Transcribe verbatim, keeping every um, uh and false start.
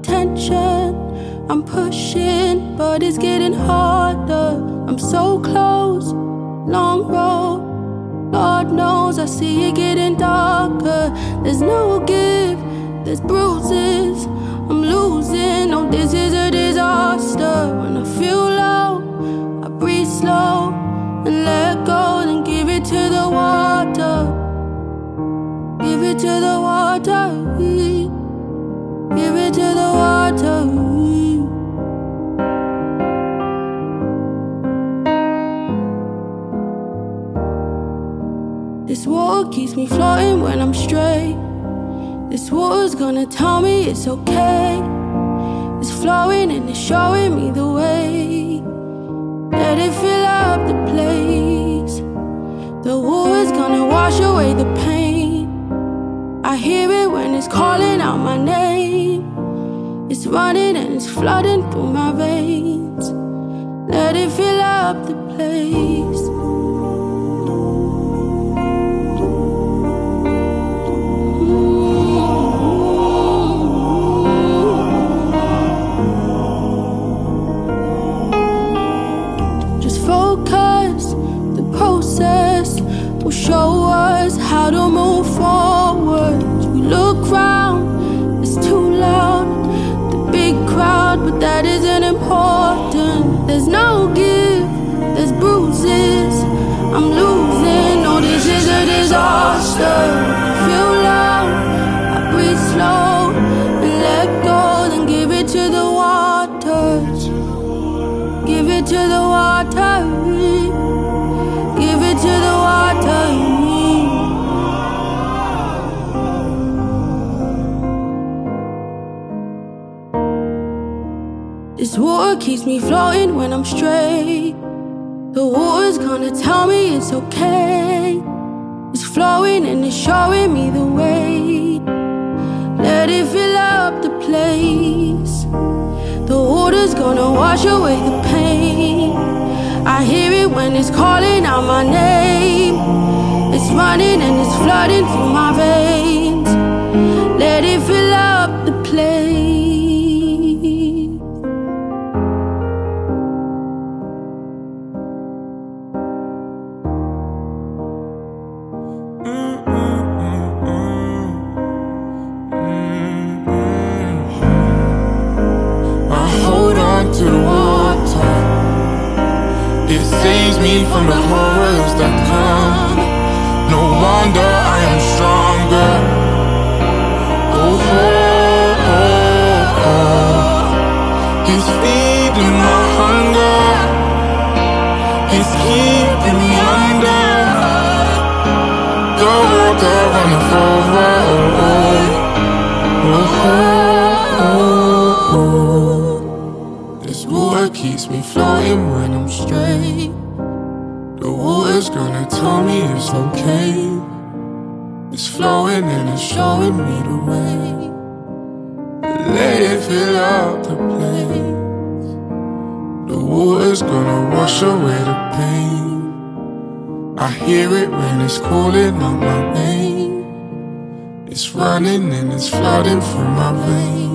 attention. I'm pushing, but it's getting harder. I'm so close, long road. Lord knows I see it getting darker. There's no give, there's bruises. I'm losing, oh this is a disaster. When I feel low, I breathe slow and let go, then give it to the water. Give it to the water. Give it to the water. This water keeps me floating when I'm straight. This water's gonna tell me it's okay. It's flowing and it's showing me the way. Let it fill up the place. The water's gonna wash away the pain. I hear it when it's calling out my name. It's running and it's flooding through my veins. Let it fill up the place. Will show us how to move forward. We look round, it's too loud. The big crowd, but that isn't important. There's no give, there's bruises. I'm losing, oh this is a disaster. Feel loud, I breathe slow and let go, then give it to the water. Give it to the water. Give it to the water. This water keeps me floating when I'm straight. The water's gonna tell me it's okay. It's flowing and it's showing me the way. Let it fill up the place. The water's gonna wash away the pain. I hear it when it's calling out my name. It's running and it's flooding through my veins. Let it fill up the place. I hold on to the water. It saves me from the horrors that come. No wonder I am stronger. Oh, oh, oh, oh. It's feeding my hunger. It's keeping me under. The water runneth over. Oh, oh, oh, oh. This water keeps me floating when I'm straight. The water's gonna tell me it's okay. It's flowing and it's showing me the way. Let it fill up the place. The water's gonna wash away the pain. I hear it when it's calling out my name. It's running and it's flooding through my veins.